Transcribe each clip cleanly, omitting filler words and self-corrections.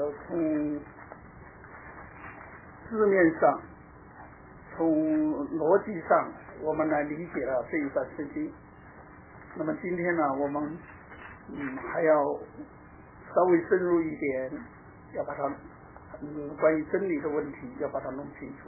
从字面上，从逻辑上，我们来理解了这一段圣经。那么今天呢，我们还要稍微深入一点，要把它关于真理的问题要把它弄清楚。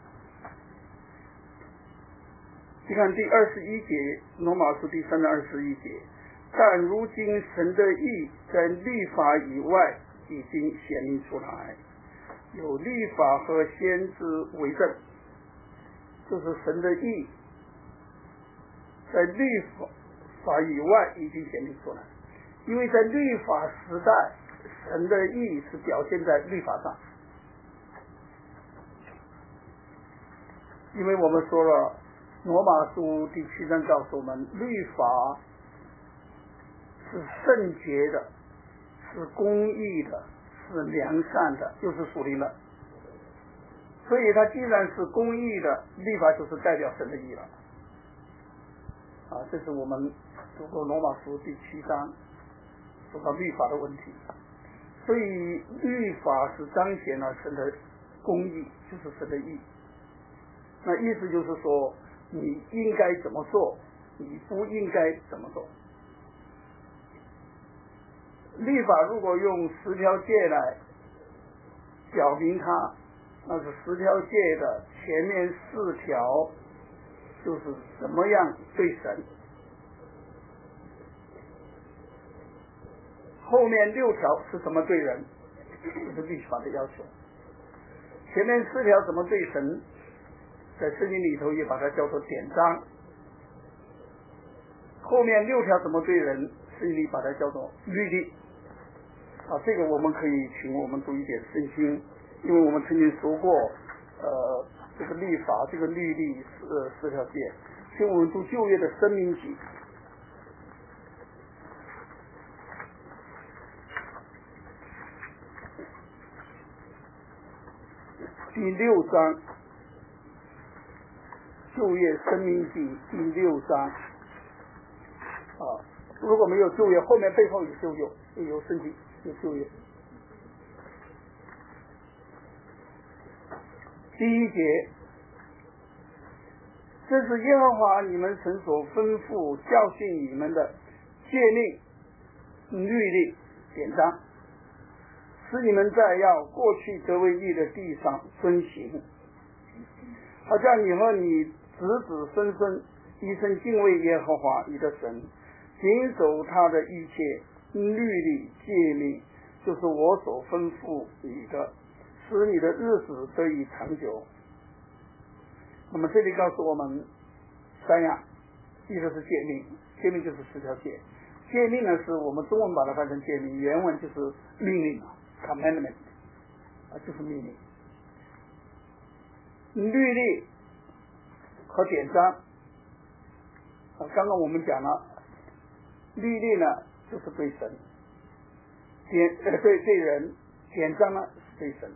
你看第21节，罗马书第3章21节，但如今神的义在律法以外已经显明出来，有律法和先知为证，就是神的义在律法以外已经显明出来。因为在律法时代，神的义是表现在律法上，因为我们说了罗马书第7章告诉我们，律法是圣洁的，是公义的，是良善的，又是属灵的。所以它既然是公义的，律法就是代表神的义了。这是我们读过罗马书第7章说到律法的问题。所以律法是彰显了神的公义，就是神的义。那意思就是说，你应该怎么做，你不应该怎么做。律法如果用10条诫来表明它，那是10条诫的前面4条就是怎么样对神，后面6条是怎么对人，这是律法的要求。前面4条怎么对神，在圣经里头也把它叫做典章，后面6条怎么对人，圣经里把它叫做律例。这个我们可以请我们读一点圣经，因为我们曾经说过这个律法，这个律例4条诫，请我们读旧约的申命记第6章，旧约申命记第6章如果没有旧约，后面背后有圣经，有旧约。第1节，这是耶和华你们神所吩咐教训你们的诫命、律例、典章，使你们在要过去得为义的地上遵行，好像你和你子子孙孙一生敬畏耶和华你的神，谨守他的一切律例诫命，就是我所吩咐你的，使你的日子得以长久。那么这里告诉我们3样，一个是诫命，诫命就是10条诫。诫命呢，是我们中文把它翻成诫命，原文就是命令 commandment 就是命令。律例和典章刚刚我们讲了，律例呢就是对神，对人，典章呢是对神，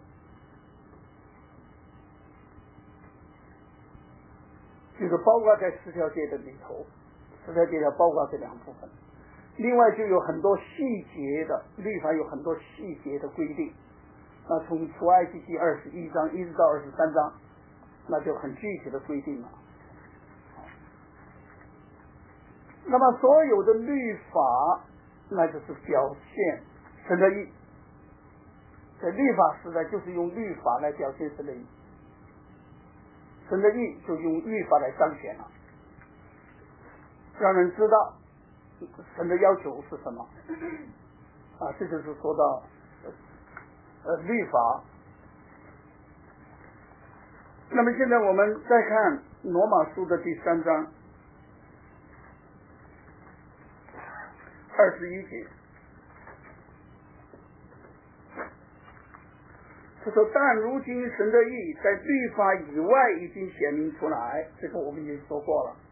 就是包括在10条诫的里头，10条诫要包括这2部分。另外就有很多细节的律法，有很多细节的规定。那从出埃及记21章一直到23章，那就很具体的规定了。那么所有的律法，那就是表现神的义。在律法时代，就是用律法来表现神的义，神的义就用律法来彰显了，让人知道神的要求是什么这就是说到律法。那么现在我们再看罗马书的第3章21节，他说但如今神的义在律法以外已经显明出来，这个我们已经说过了。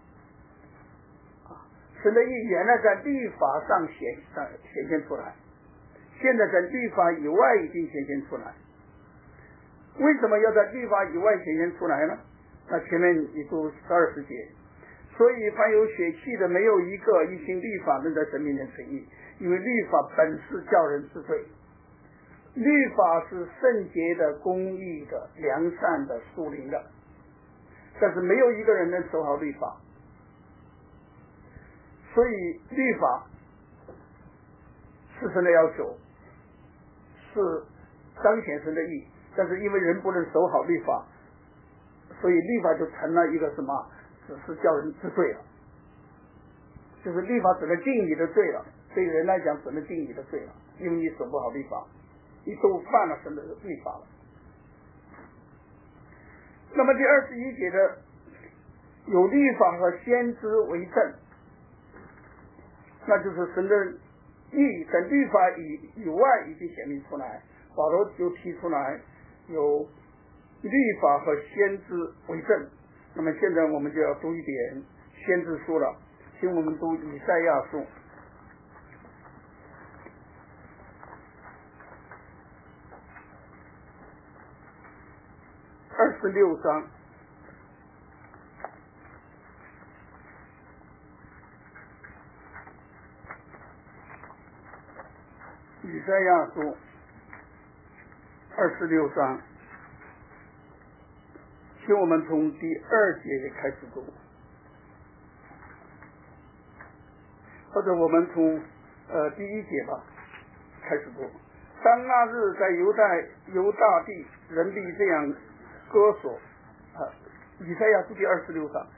神的义原来在律法上显现出来，现在在律法以外已经显现出来。为什么要在律法以外显现出来呢？那前面你读20节，所以凡有血气的，没有一个一行律法能在神面前称义，因为律法本是叫人知罪， 律法是圣洁的、公义的、良善的、属灵的，但是没有一个人能守好律法。所以律法是神的要求，是彰显神的义，但是因为人不能守好律法，所以律法就成了一个什么？只是叫人治罪了，就是律法只能定你的罪了，对人来讲只能定你的罪了，因为你守不好律法，你都犯了神的律法了。那么第21节的有律法和先知为证，那就是神的义在律法以外已经显明出来，保罗就提出来有律法和先知为证。那么现在我们就要读一点先知书了，请我们读以赛亚书26章。以赛亚书26章，请我们从第2节开始读，或者我们从第1节吧开始读。当那日在犹大地，人必这样歌索。以赛亚书第26章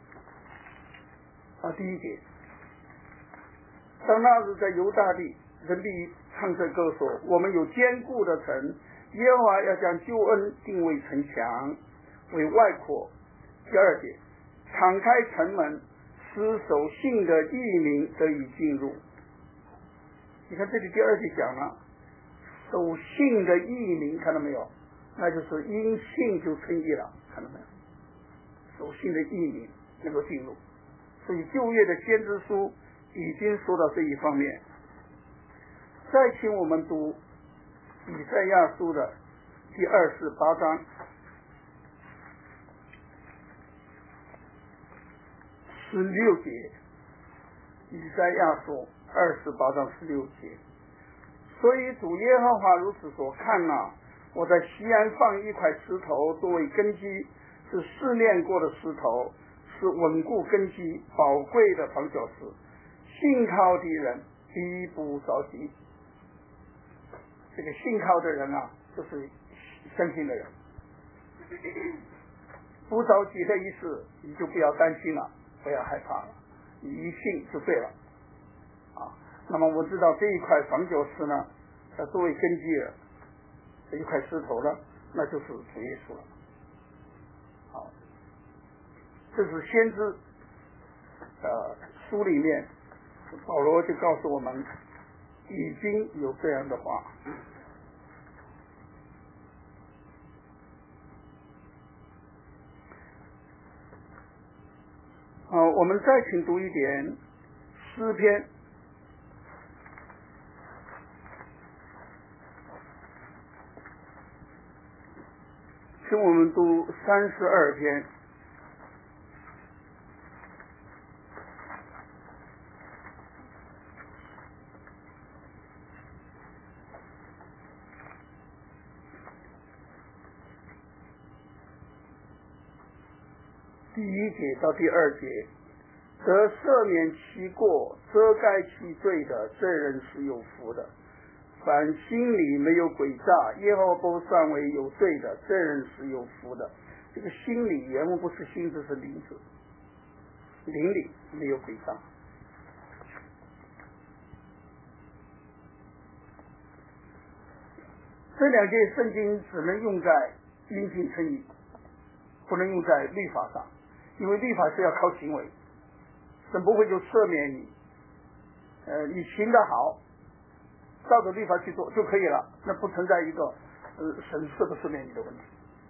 第1节。当那日在犹大地，人必唱这歌说：我们有坚固的城，耶和华要将救恩定为城墙，为外扩。第2节，敞开城门，使守信的义民得以进入。你看这里第2节讲了守信的义民，看到没有？那就是因信就称义了，看到没有？守信的义民能够进入。所以旧约的先知书已经说到这一方面。再请我们读以赛亚书的第28章16节。以赛亚书28章16节。所以主耶和华如此说：看哪，我在西安放一块石头作为根基，是试炼过的石头，是稳固根基宝贵的房角石，信靠的人必不着急。这个信靠的人就是相信的人，不着急的意思，你就不要担心了，不要害怕了，你一信就对了那么我知道这一块房角石呢，作为根基的这一块石头呢，那就是主耶稣了。好，这是先知书里面保罗就告诉我们已经有这样的话。我们再请读一点诗篇请我们读32篇。第1节到第2节，得赦免其过、遮盖其罪的，这人是有福的。凡心里没有诡诈，耶和华不算为有罪的，这人是有福的。这个心里原文不是心字，是灵字，灵里没有诡诈。这2节圣经只能用在因信称义，不能用在律法上，因为律法是要靠行为，神不会就赦免你，你行得好，照着律法去做就可以了，那不存在一个神赦不赦免你的问题。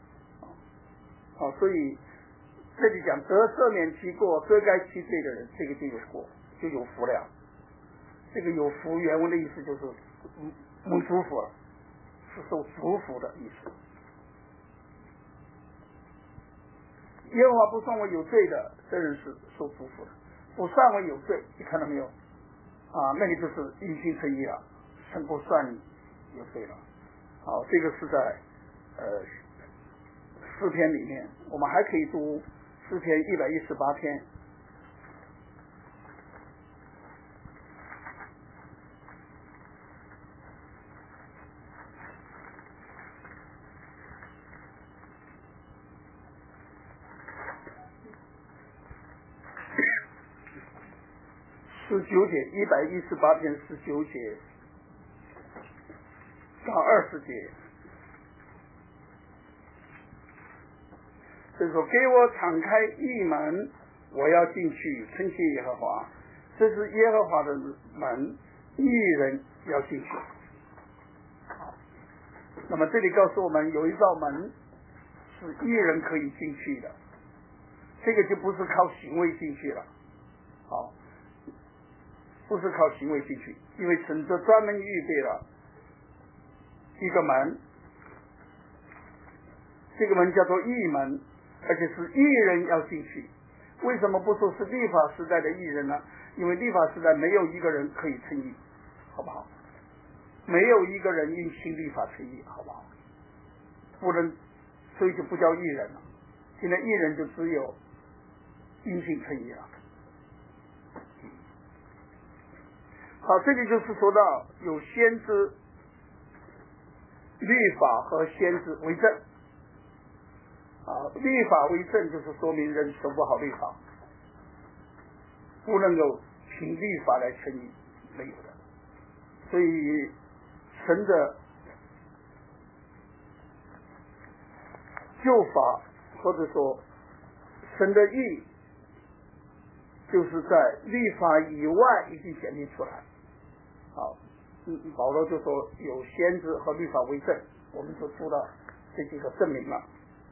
所以这里讲得赦免其过、遮盖其罪的人，这个就有过，就有福了。这个有福原文的意思就是蒙祝福了，是受祝福的意思。耶和华不算为有罪的，这人是受祝福的；不算为有罪，你看到没有？那个就是因信称义了，神不算你有罪了。 好，这个是在诗篇里面，我们还可以读诗篇118篇。19节，118篇19节到20节，这说给我敞开义门，我要进去称谢耶和华。这是耶和华的门，义人要进去。好，那么这里告诉我们有一道门是义人可以进去的，这个就不是靠行为进去了。好，不是靠行为进去，因为神就专门预备了一个门，这个门叫做义门，而且是义人要进去。为什么不说是律法时代的义人呢？因为律法时代没有一个人可以称义，好不好？没有一个人因信律法称义，好不好？不能，所以就不叫义人了。现在义人就只有因信称义了。好，这里就是说到有先知、律法和先知为证。律法为证就是说明人守不好律法，不能够凭律法来称义，没有的。所以神的救法或者说神的义，就是在律法以外已经显明出来。好，保罗就说有先知和律法为证，我们就知道这几个证明了。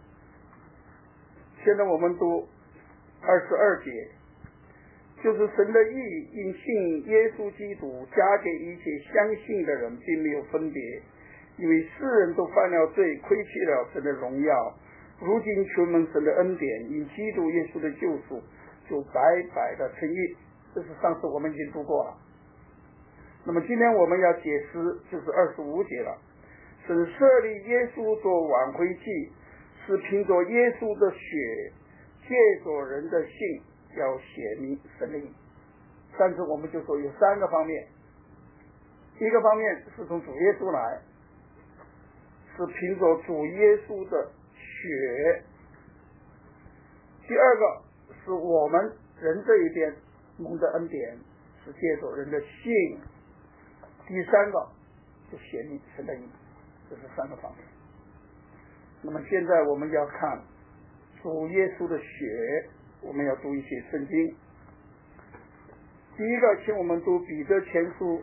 现在我们读22节，就是神的义因信耶稣基督加给一切相信的人，并没有分别，因为世人都犯了罪，亏弃了神的荣耀，如今求蒙神的恩典，因基督耶稣的救赎，就白白的称义。这是上次我们已经读过了。那么今天我们要解释就是25节了。神设立耶稣做挽回祭，是凭着耶稣的血，借着人的信，要显明神的义。但是我们就说有3个方面，一个方面是从主耶稣来，是凭着主耶稣的血；第二个是我们人这一边蒙的恩典，是借着人的信；第三个就显明神的义。这是3个方面。那么现在我们要看主耶稣的血，我们要读一些圣经。第一个，请我们读彼得前书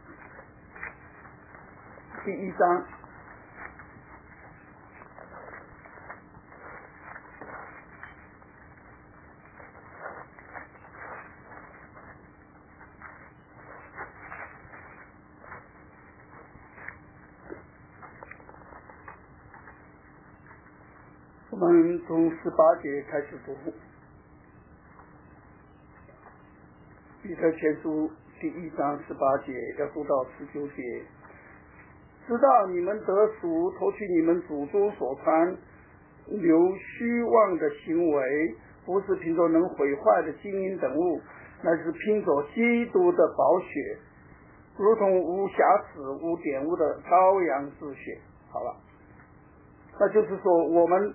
第1章。我们从18节开始读，彼得前书第1章18节要读到19节。知道你们得赎，脱去你们祖宗所传流虚妄的行为，不是凭着能毁坏的金银等物，乃是凭着基督的宝血，如同无瑕疵无玷污的羔羊之血。好了，那就是说我们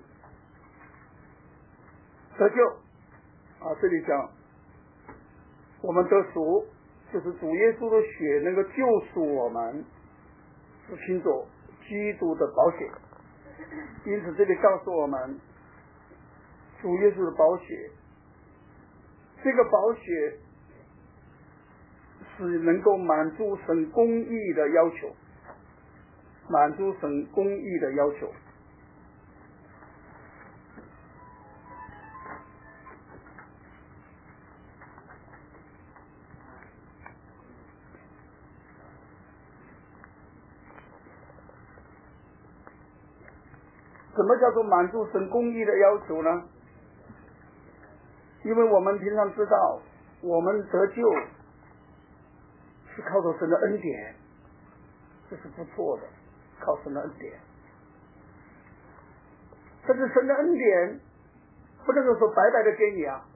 得救这里讲我们得赎，就是主耶稣的血能够救赎我们，是凭着基督的宝血。因此这里告诉我们主耶稣的宝血，这个宝血是能够满足神公义的要求，满足神公义的要求。什么叫做满足神公义的要求呢？因为我们平常知道我们得救是靠着神的恩典，这是不错的。 靠神的恩典。但是神的恩典不能够说白白的给你啊。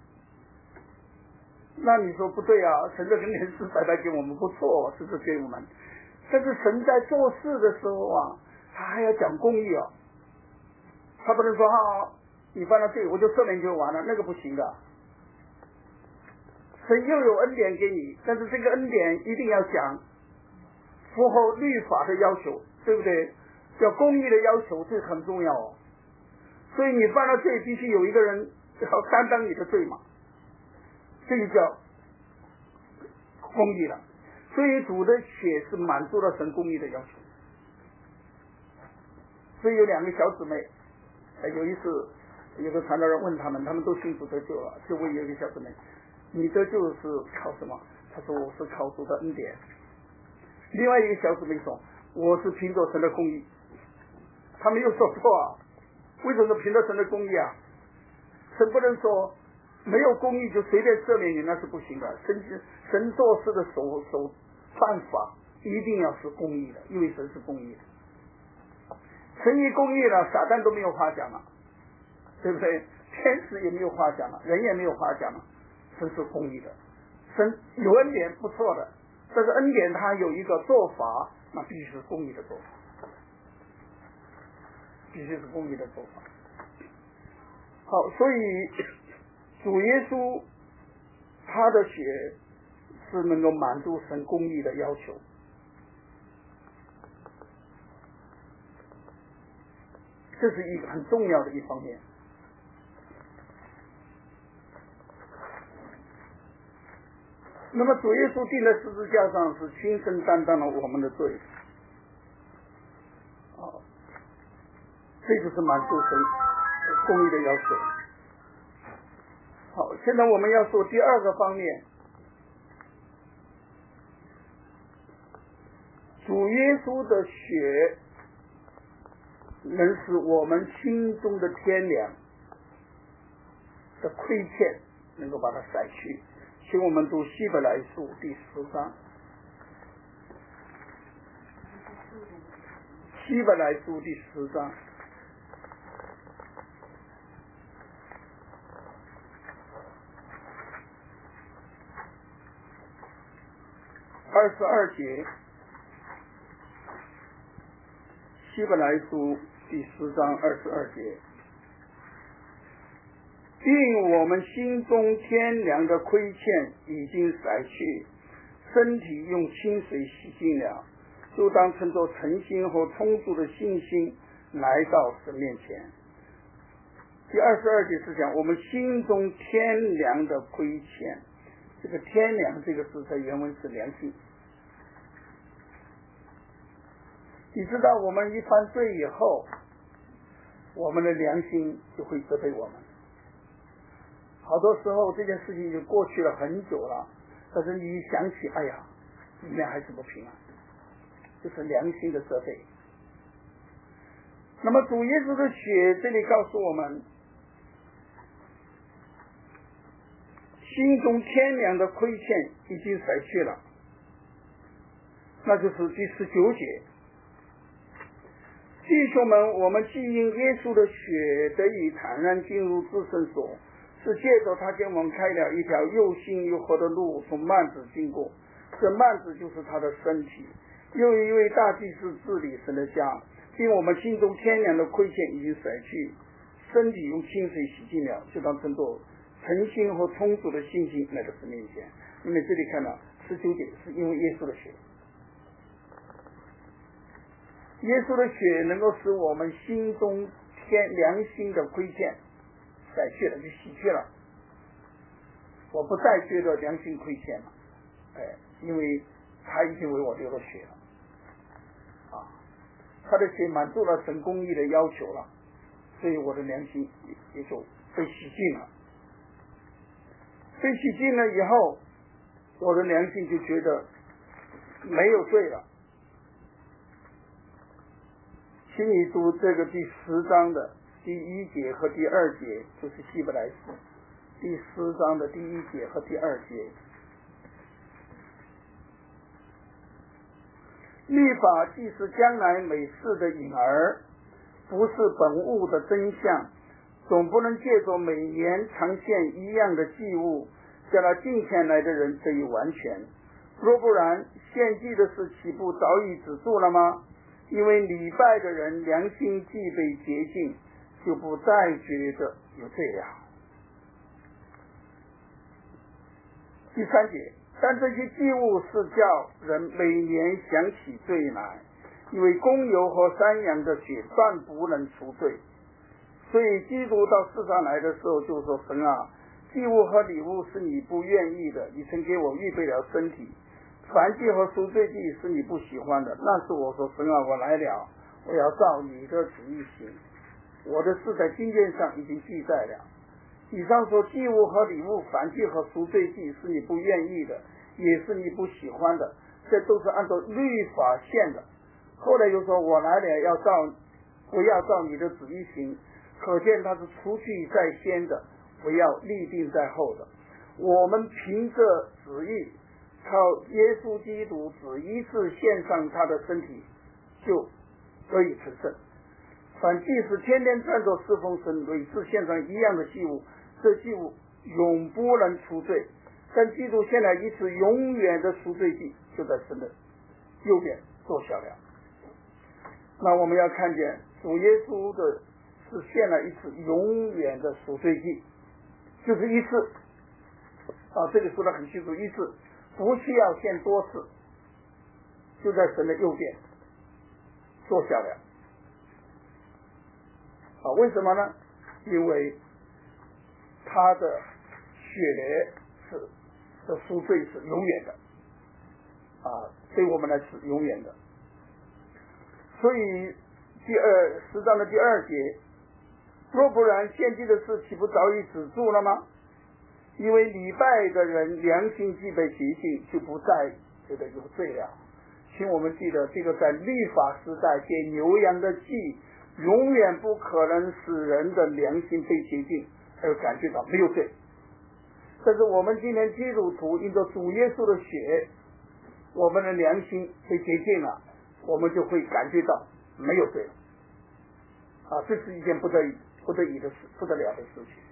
那你说不对啊，神的恩典是白白给我们，不错，是给我们。但是神在做事的时候啊，他还要讲公义啊。他不能说你犯了罪我就赦免就完了，那个不行的。神又有恩典给你，但是这个恩典一定要讲符合律法的要求，对不对？要公义的要求，这很重要哦。所以你犯了罪，必须有一个人要担当你的罪嘛，这个叫公义了。所以主的血是满足了神公义的要求。所以有2个小姊妹，有一次有个传道人问他们都信主得救了，就问有一个小姊妹，你得救是靠什么？他说我是靠主的恩典。另外一个小姊妹说我是凭着神的公义。他没有说错啊，为什么凭着神的公义啊？神不能说没有公义就随便赦免你，那是不行的。神做事的办法一定要是公义的，因为神是公义的。神一公义了，撒旦都没有话讲了，对不对？天使也没有话讲了，人也没有话讲了。神是公义的，神有恩典不错的，但是恩典它有一个做法，那必须是公义的做法，必须是公义的做法。好，所以主耶稣他的血是能够满足神公义的要求。这是一个很重要的一方面。那么主耶稣钉在十字架上是亲身担当了我们的罪，这就是满足神公义的要求。好，现在我们要说第2个方面，主耶稣的血能使我们心中的天良的亏欠能够把它筛去。请我们读希伯来书第10章。希伯来书第10章22节。希伯来书第10章22节，并我们心中天良的亏欠已经筛去，身体用清水洗净了，就当乘着诚心和充足的信心来到神面前。第22节是讲我们心中天良的亏欠，这个天良这个字在原文是良心。你知道我们一犯罪以后，我们的良心就会责备我们。好多时候这件事情就过去了很久了，但是你一想起，哎呀，里面还是不平安，就是良心的责备。那么主耶稣的血这里告诉我们，心中天良的亏欠已经筛去了，那就是第19节。弟兄们，我们既因耶稣的血得以坦然进入至圣所，是借着他给我们开了一条又新又活的路，从幔子经过。这幔子就是他的身体。又一位大祭司治理神的家，并我们心中天良的亏欠已经甩去，身体用清水洗净了，就当称作诚心和充足的信心来到神面前。因为这里看到19节是因为耶稣的血。耶稣的血能够使我们心中良心的亏欠甩去了，就洗去了。我不再觉得良心亏欠了，因为他已经为我流了血了，他的血满足了神公义的要求了，所以我的良心也就被洗净了。被洗净了以后，我的良心就觉得没有罪了。请你读这个第10章的第1节和第2节，就是希伯来书第10章的第1节和第2节。 律法既是将来美事的影儿，不是本物的真相，总不能借着每年常献一样的祭物，叫那敬虔来的人得以完全。若不然，献祭的事岂不早已止住了吗？因为礼拜的人良心既被洁净，就不再觉得有罪了。第3节，但这些祭物是叫人每年想起罪来，因为公牛和山羊的血断不能除罪。所以基督到世上来的时候就说，神啊，祭物和礼物是你不愿意的，你曾给我预备了身体，燔祭和赎罪祭是你不喜欢的。那时我说，神啊，我来了，我要照你的旨意行，我的事在经卷上已经记载了。以上说祭物和礼物、燔祭和赎罪祭是你不愿意的，也是你不喜欢的，这都是按照律法献的。后来又说，我来了，不要照你的旨意行，可见他是除去在先的，不要立定在后的。我们凭着旨意，靠耶稣基督只一次献上他的身体，就得以成圣。凡祭司天天站着侍奉神，每次献上一样的祭物，这祭物永不能除罪。但基督献了一次永远的赎罪祭，就在神的右边坐下了。那我们要看见主耶稣的是献了一次永远的赎罪祭，就是一次这里说的很清楚，一次，不需要献多次，就在神的右边坐下了。为什么呢？因为他的血的赎罪是永远的对我们来是永远的。所以10章的第2节，若不然，献祭的事岂不早已止住了吗？因为礼拜的人良心既被洁净，就不再觉得有罪了。请我们记得，这个在律法时代给牛羊的祭，永远不可能使人的良心被洁净而感觉到没有罪。但是我们今天基督徒因着主耶稣的血，我们的良心被洁净了，我们就会感觉到没有罪了这是一件不得已的事，不得了的事情。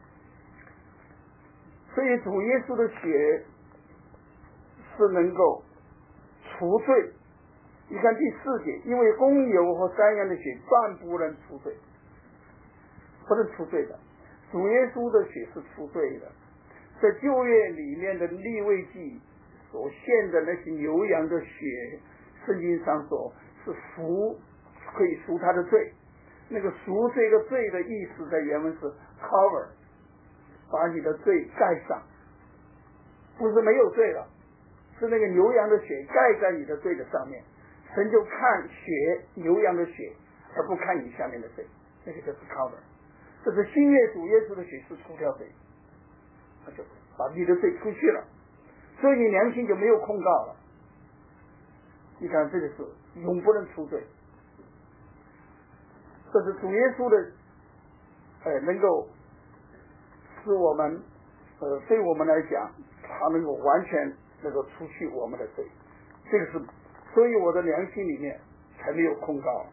所以主耶稣的血是能够除罪。你看第4节，因为公牛和山羊的血断不能除罪，不能除罪的。主耶稣的血是除罪的。在旧约里面的利未记所献的那些牛羊的血，圣经上说是可以赎他的罪。那个赎这个罪的意思在原文是 cover， 把你的罪盖上，不是没有罪了，是那个牛羊的血盖在你的罪的上面。神就看牛羊的血，而不看你下面的罪，那个就是 cover。 这是新约主耶稣的血是除掉罪，他就把你的罪除去了，所以你良心就没有控告了。你看这个是永不能除罪，这是主耶稣的能够使我们对我们来讲，他能够完全能够除去我们的罪，这个是，所以我的良心里面才没有控告。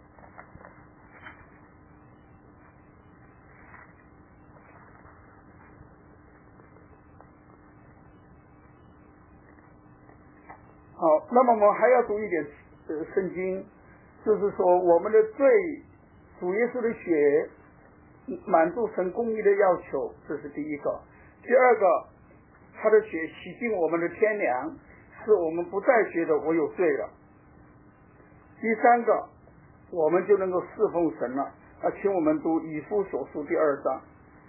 好，那么我们还要读一点圣经，就是说我们的罪，主耶稣的血满足神公义的要求，这是第一个。第二个，他的血洗净我们的天良，使我们不再觉得我有罪了。第三个，我们就能够侍奉神了。请我们读以弗所书第2章。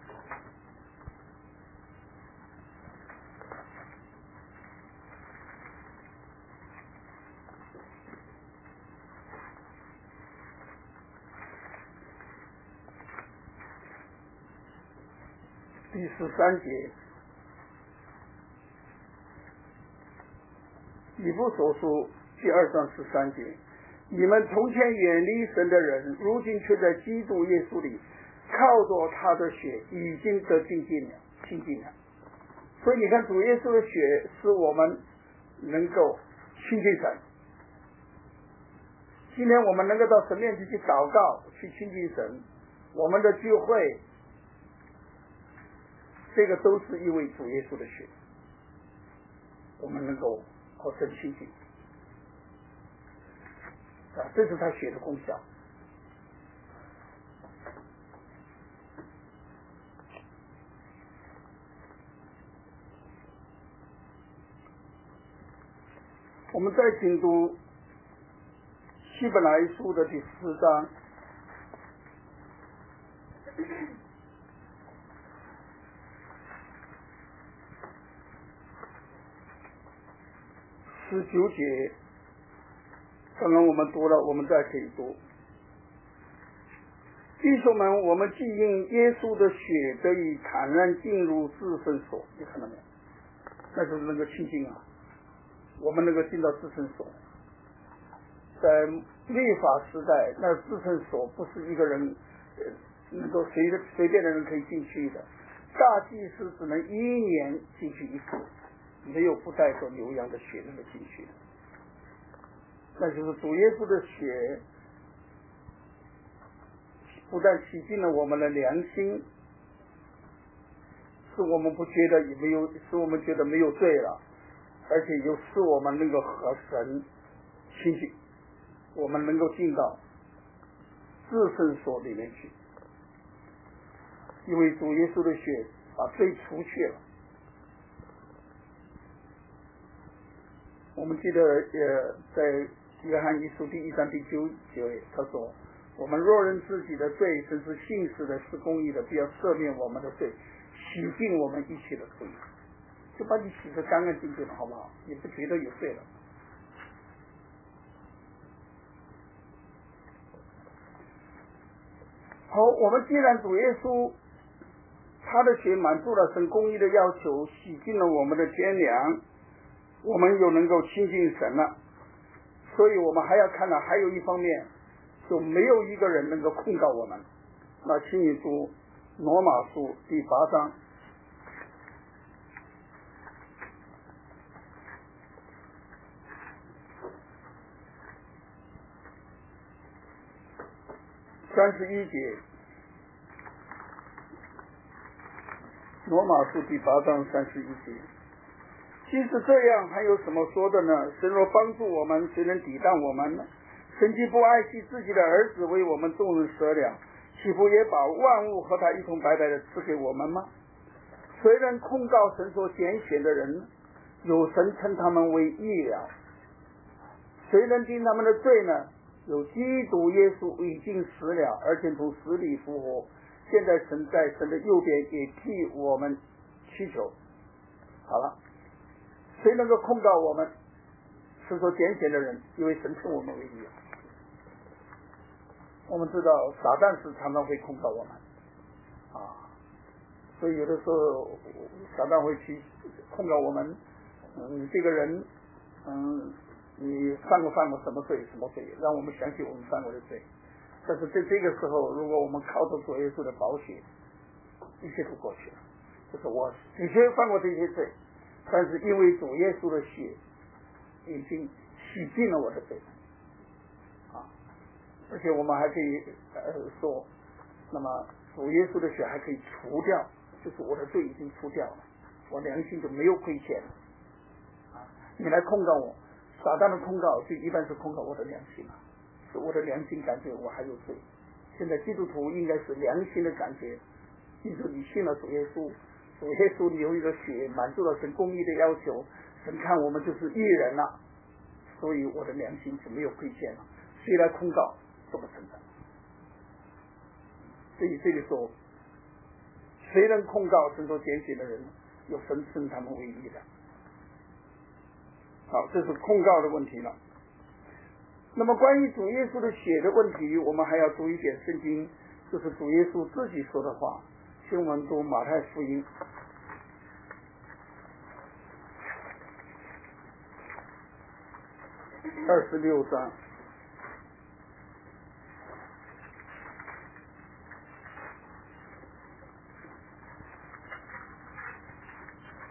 第13节，以弗所书第2章13节，你们从前远离神的人，如今却在基督耶稣里，靠着他的血已经得亲近了。所以你看，主耶稣的血使我们能够亲近神。 今天我们能够到神面前去祷告，去亲近神，我们的聚会，这个都是因为主耶稣的血，我们能够和神亲近，这是他血的功效。我们再请读希伯来书的第4章19节，刚刚我们读了，我们再可以读。弟兄们，我们既因耶稣的血得以坦然进入至圣所，你看到没有？那就是那个亲近啊，我们能够进到至圣所。在律法时代，那至圣所不是一个人能够随便的人可以进去的，大祭司只能1年进去一次，没有不带着牛羊的血能够进去的。那就是主耶稣的血不但洗净了我们的良心，使我们不觉得也没有，使我们觉得没有罪了，而且又使我们能够和神亲近，我们能够进到至圣所里面去，因为主耶稣的血把罪除去了。我们记得在约翰一书第1章第9节，他说，我们若认自己的罪，神是信实的，是公义的，必要赦免我们的罪，洗净我们一切的罪，就把你洗得干干净净了，好不好？你不觉得有罪了。好，我们既然主耶稣他的血满足了神公义的要求，洗净了我们的天良，我们又能够亲近神了，所以我们还要看到还有一方面，就没有一个人能够控告我们。那请你读罗马书第8章31节，罗马书第8章31节。即使这样，还有什么说的呢？神若帮助我们，谁能抵挡我们呢？神既不爱惜自己的儿子为我们众人舍了，岂不也把万物和他一同白白的赐给我们吗？谁能控告神所拣选的人呢？有神称他们为义了。谁能定他们的罪呢？有基督耶稣已经死了，而且从死里复活，现在神在神的右边也替我们祈求。好了，谁能够控告我们？是所拣选的人，因为神称我们为义。我们知道撒旦是常常会控告我们所以有的时候撒旦会去控告我们，你这个人你犯过什么罪，让我们想起我们犯过的罪。但是在这个时候，如果我们靠着主耶稣的宝血，一切都过去了。就是我的确犯过这些罪，但是因为主耶稣的血已经洗净了我的罪而且我们还可以说，那么主耶稣的血还可以除掉，就是我的罪已经除掉了，我良心就没有亏欠了你来控告我，撒旦的控告就一般是控告我的良心是我的良心感觉我还有罪。现在基督徒应该是良心的感觉，记住你信了主耶稣，主耶稣你有一个血满足了神公义的要求，神看我们就是义人了，所以我的良心就没有亏欠了，谁来控告都不存在。所以这个时候，谁能控告神所拣选的人，有神称他们为义的。好，这是控告的问题了。那么关于主耶稣的血的问题，我们还要读一点圣经，就是主耶稣自己说的话。请我们读马太福音26章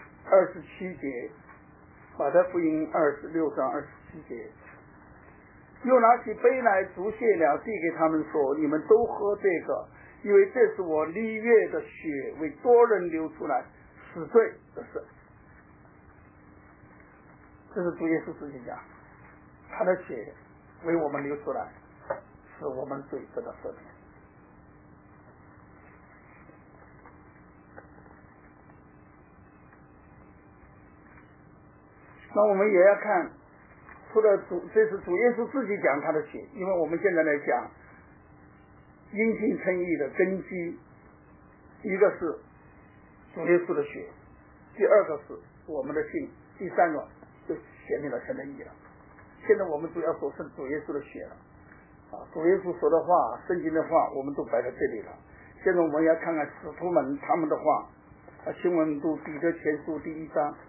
27节，马太福音26章27节。 又拿起杯来，祝谢了，递给他们说：“你们都喝这个，因为这是我立约的血，为多人流出来，死罪的事。”这是主耶稣自己讲，他的血为我们流出来，使我们罪得到赦免。那我们也要看，除了这是主耶稣自己讲他的血，因为我们现在来讲因信称义的根基，一个是主耶稣的血，第二个是我们的信，第三个就显明了神的义了。现在我们主要说是主耶稣的血了主耶稣说的话，圣经的话我们都摆在这里了。现在我们要看看使徒们他们的话请我们读彼得前书第1章。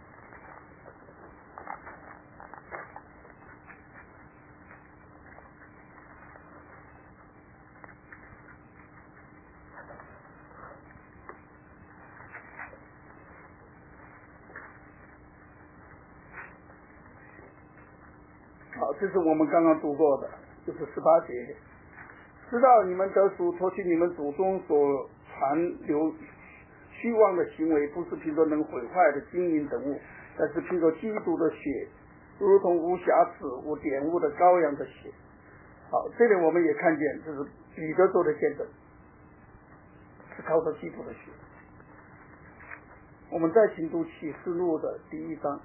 这是我们刚刚读过的，就是18节。知道你们得赎，脱去你们祖宗所传流虚妄的行为，不是凭着能毁坏的金银等物，但是凭着基督的血，如同无瑕疵无玷污的羔羊的血。这里我们也看见，这是彼得做的见证，是靠着基督的血。我们再请读启示录的第1章。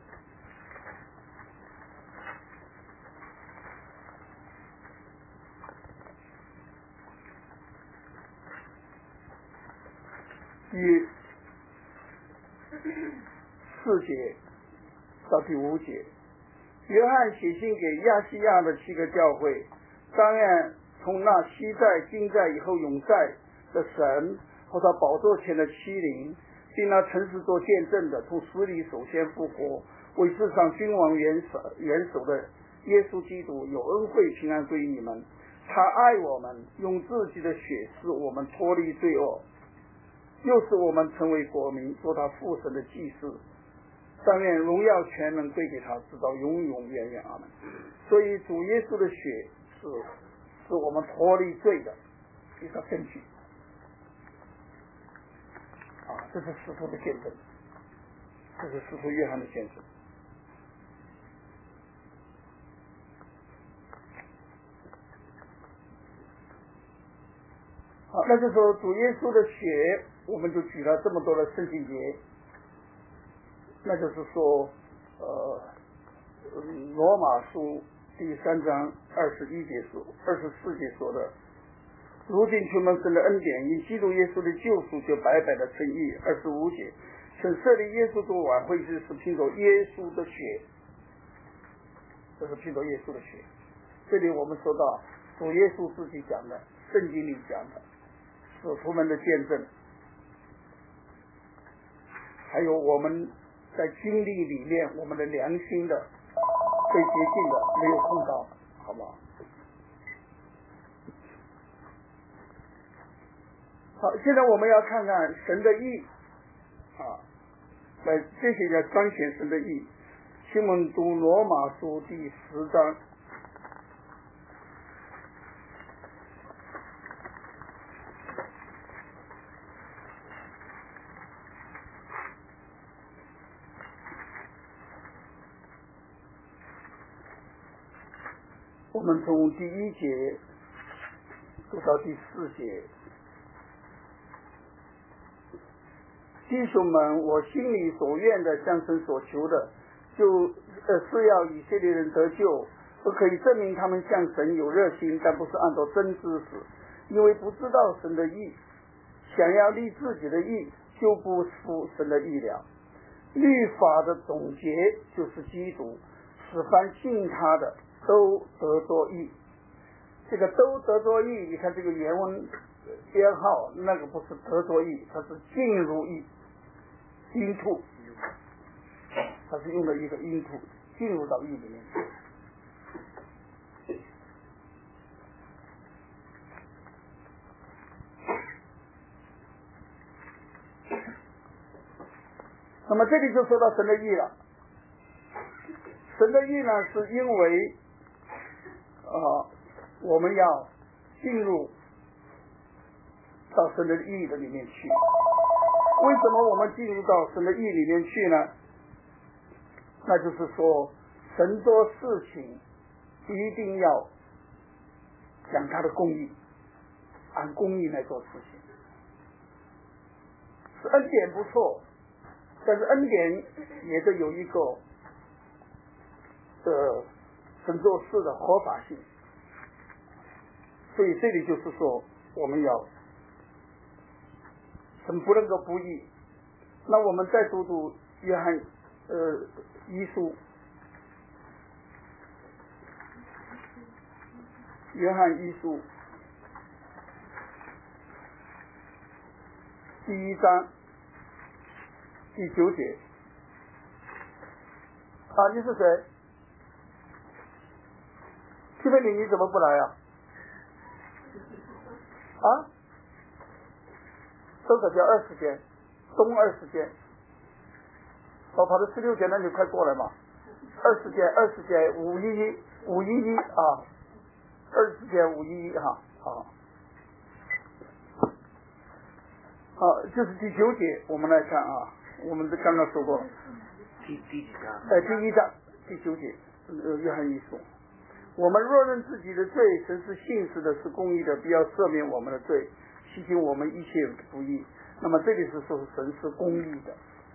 第4节到第5节，约翰写信给亚细亚的7个教会，当然从那昔在、今在、以后永在的神和他宝座前的7灵，并那诚实做见证的，从死里首先复活，为世上君王元首的耶稣基督，有恩惠平安归于你们。他爱我们，用自己的血使我们脱离罪恶，又使我们成为国民，做他父神的祭司。但愿荣耀全能归给他，直到永永远远。阿们。所以主耶稣的血是我们脱离罪的一个根据这是使徒的见证，这是使徒约翰的见证。那就说主耶稣的血，我们就举了这么多的圣经节，那就是说罗马书第3章21节说24节说的，如今全蒙神的恩典，因基督耶稣的救赎，就白白的称义。25节，神设立耶稣做晚会日，是凭着耶稣的血，这是凭着耶稣的血。这里我们说到主耶稣自己讲的，圣经里讲的，使徒们的见证，还有我们在经历里面我们的良心的被洁净的没有碰到，好不好？好，现在我们要看看神的义在这些要彰显神的义。请我们读罗马书第10章。我们从第1节读到第4节。弟兄们，我心里所愿的，向神所求的，就是要以色列人得救，不可以证明他们向神有热心，但不是按照真知识，因为不知道神的义，想要立自己的义，就不服神的义了。律法的总结就是基督，使凡信他的都得作义。这个都得作义，你看这个原文编号，那个不是得作义，它是进入义，into，它是用了一个 into， 进入到义里面。那么这里就说到神的义了。神的义呢，是因为我们要进入到神的义的里面去。为什么我们进入到神的义里面去呢？那就是说，神做事情一定要讲他的公义，按公义来做事情。是恩典不错，但是恩典也是有一个神做事的合法性。所以这里就是说，我们要神不能够不义。那我们再读读约翰一书，约翰一书第1章第9节。你是谁？提菲里，你怎么不来啊？多少节？20节，东20节。跑到16节，那你快过来嘛。20节511啊，20节511哈，好，就是第9节，我们来看啊，我们刚刚说过第几章？ 第1章第9节，约翰一书。我们若认自己的罪，神是信实的，是公义的，必要赦免我们的罪，洗净我们一切不义。那么这里是说神是公义的，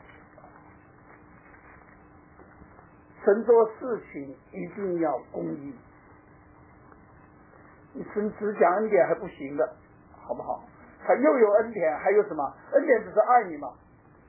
神做事情一定要公义。你只讲恩典还不行的，好不好？他又有恩典，还有什么？恩典只是爱你嘛。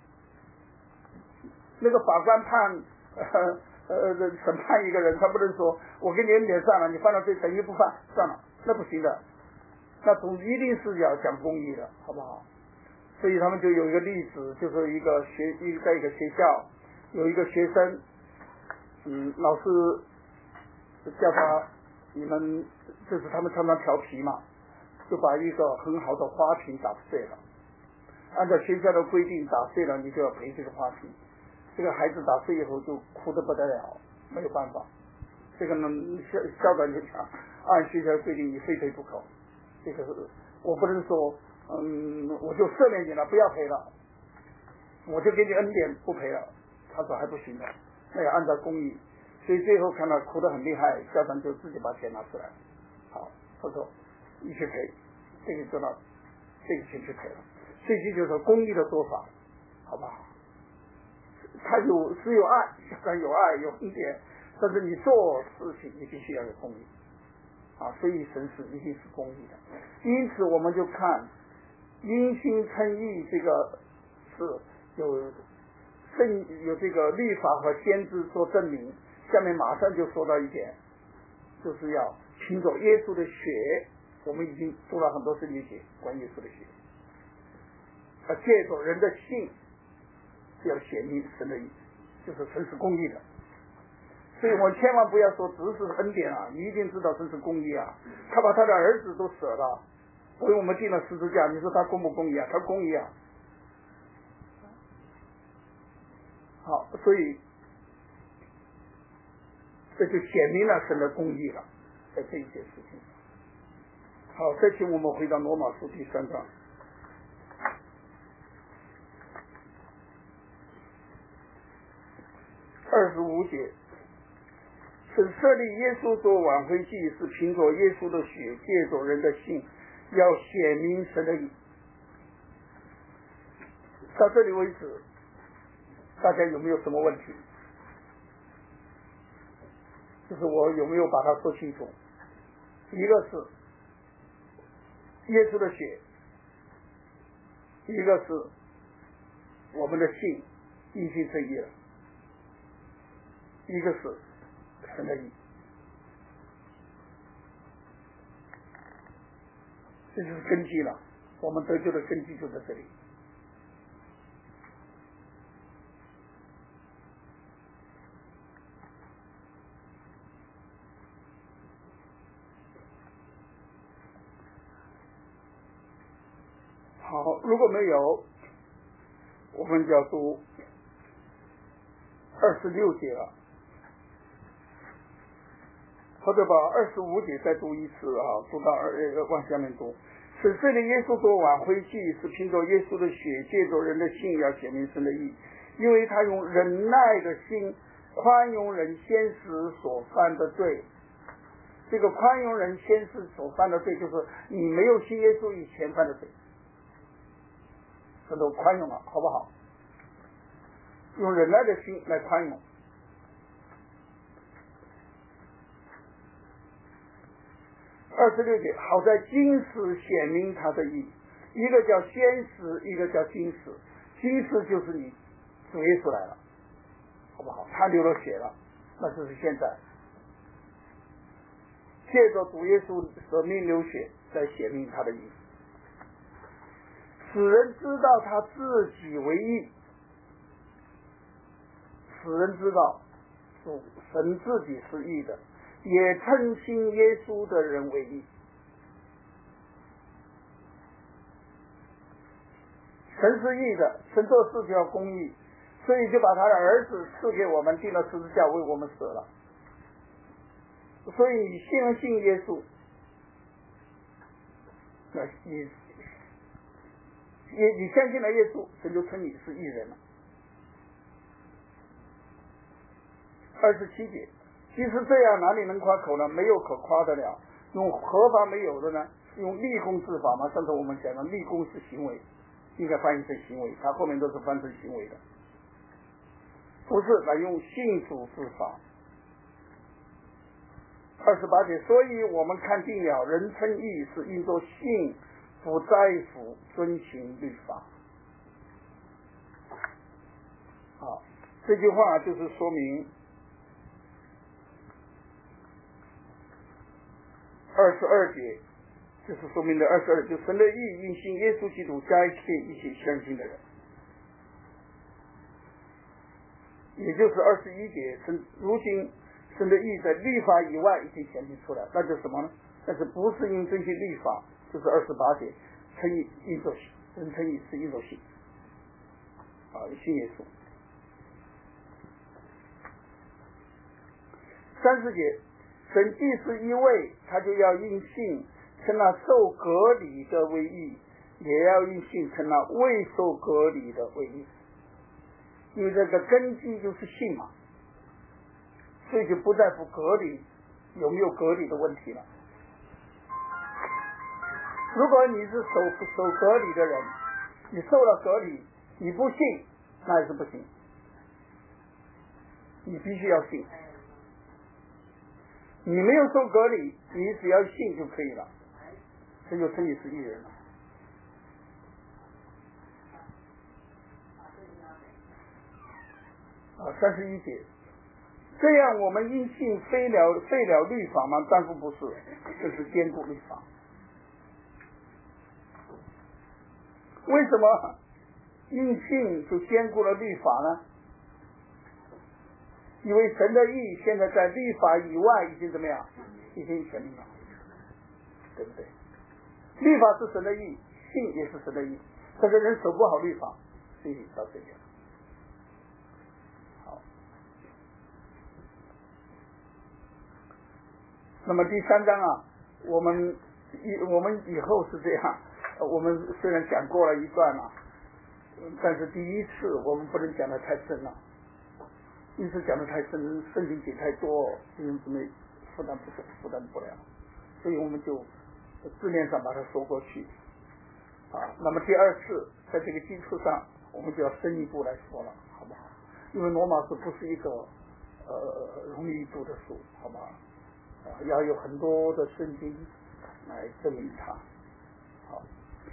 那个法官判审判一个人，他不能说我给你恩典算了，你犯了罪等于不犯，算了，那不行的。那总一定是要讲公义的，好不好？所以他们就有一个例子，就是在一个学校有一个学生，老师叫他，你们就是他们常常调皮嘛，就把一个很好的花瓶打碎了。按照学校的规定，打碎了你就要赔这个花瓶。这个孩子打碎以后就哭得不得了，没有办法。这个呢，校长就讲，按学校的规定你非赔不可。这个我不能说，我就赦免你了，不要赔了，我就给你恩典不赔了。他说还不行的，那要按照公义。所以最后看到哭得很厉害，校长就自己把钱拿出来，好，他说你去赔，这个知道，这个钱去赔了。所以这就是公义的做法，好不好？他是有爱，校长有爱有恩典，但是你做事情你必须要有公义啊，所以神是一定是公义的。因此我们就看因信称义，这个是有这个律法和先知做证明。下面马上就说到一点，就是要凭着耶稣的血，我们已经做了很多圣经节关于耶稣的血，借着人的信要显明神的义，就是神是公义的。所以我千万不要说只是恩典啊，你一定知道神是公义啊。他把他的儿子都舍了，为我们钉了十字架，你说他公不公义啊？他公义啊。好，所以这就显明了神的公义了，在这一件事情。好，再请我们回到罗马书第3章。25节，神设立耶稣做挽回祭，是凭着耶稣的血，借着人的信，要显明神的义。到这里为止，大家有没有什么问题？就是我有没有把它说清楚？一个是耶稣的血，一个是我们的信因信称义了，一个是神的义，这就是根基了。我们得救的根基就在这里。好，如果没有，我们就要读26节了。 或者把25节再读一次读到往下面读。使罪的耶稣做挽回祭，是凭着耶稣的血，借着人的信要显明神的义，因为他用忍耐的心宽容人先时所犯的罪。这个宽容人先时所犯的罪，就是你没有信耶稣以前犯的罪，这都宽容了，好不好？用忍耐的心来宽容。26节，好在今时显明他的义，一个叫先时，一个叫今时。今时就是你主耶稣来了，好不好？他流了血了，那就是现在。借着主耶稣舍命流血，在显明他的义，使人知道他自己为义，使人知道神自己是义的，也称信耶稣的人为义。神是义的，神做事就要公义，所以就把他的儿子赐给我们，钉了十字架为我们死了。所以你信耶稣，那你相信了耶稣，神就称你是义人了。27节，即使这样，哪里能夸口呢？没有可夸的了。用合法没有的呢？用立功治法嘛。上次我们讲的立功是行为，应该翻译成行为，它后面都是翻成行为的，不是来用信主治法。28节，所以我们看定了，人称义是因着信，不在乎遵行律法。好，这句话就是说明22节，就是说明的22，就神的义因信耶稣基督加一切相信的人。也就是21节，如今神的义在律法以外已经显明出来，那就是什么呢？但是不是因遵循律法，就是28节，称义因着信，人称义是因着信，信耶稣。30节，神既是一位，他就要因信称那受隔离的为义，也要因信称那未受隔离的为义。因为这个根基就是信嘛，所以就不在乎隔离有没有隔离的问题了。如果你是受隔离的人，你受了隔离，你不信那也是不行，你必须要信。你没有受隔离，你只要信就可以了，这就称你是义人了。31节，这样我们因信废了律法吗？但不是，这是坚固律法。为什么因信就坚固了律法呢？因为神的义现在在律法以外已经怎么样？已经显明了，对不对？律法是神的义，信也是神的义，但是人守不好律法，所以到这里。好，那么第3章我们以后是这样，我们虽然讲过了一段但是第一次我们不能讲得太深了。因此讲得太深，圣经解太多，弟兄姊妹负担不了，所以我们就字面上把它说过去。那么第2次在这个基础上，我们就要深一步来说了，好不好？因为罗马书不是一个容易读的书，好不好？要有很多的圣经来证明它。好，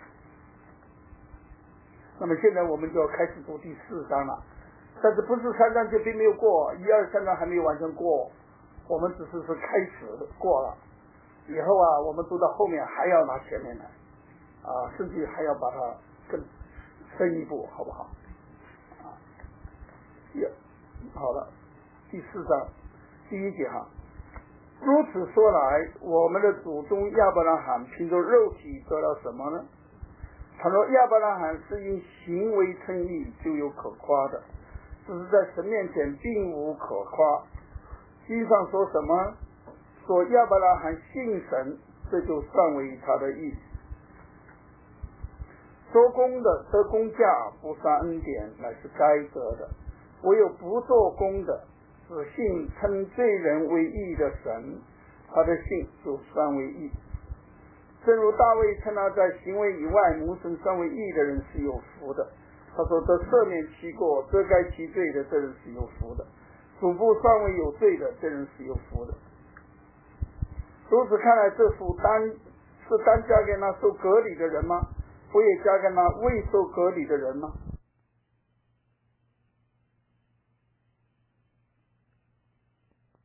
那么现在我们就要开始读第4章了。但是不是3章就并没有过，1、2、3章还没有完全过，我们只是开始过了，以后我们读到后面还要拿前面来，甚至还要把它更深一步，好不好？好了，第4章第1节如此说来，我们的祖宗亚伯拉罕凭着肉体得了什么呢？倘若亚伯拉罕是因行为称义，就有可夸的。只是在神面前并无可夸。经上说什么？ 说亚伯拉罕信神，这就算为他的义。做工的得工价，不算恩典，乃是该得的；唯有不做工的，只信称罪人为义的神，他的信就算为义。正如大卫称他在行为以外蒙神算为义的人是有福的，他说得赦免其过遮盖其罪的这人是有福的，主不算为有罪的这人是有福的。如此看来，这福单加给那受割礼的人吗？不也加给那未受割礼的人吗？